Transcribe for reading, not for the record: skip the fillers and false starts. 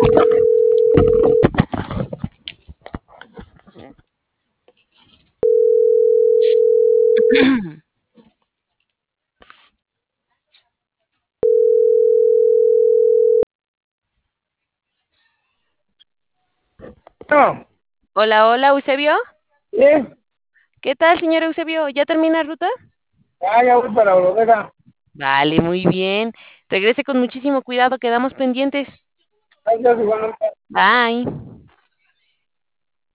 No, Hola, hola, Eusebio. bien, ¿Qué tal, señor Eusebio? ¿Ya termina ruta? ya voy para la bodega. Vale, muy bien. Regrese con muchísimo cuidado, quedamos pendientes. Gracias, igualmente. Bye.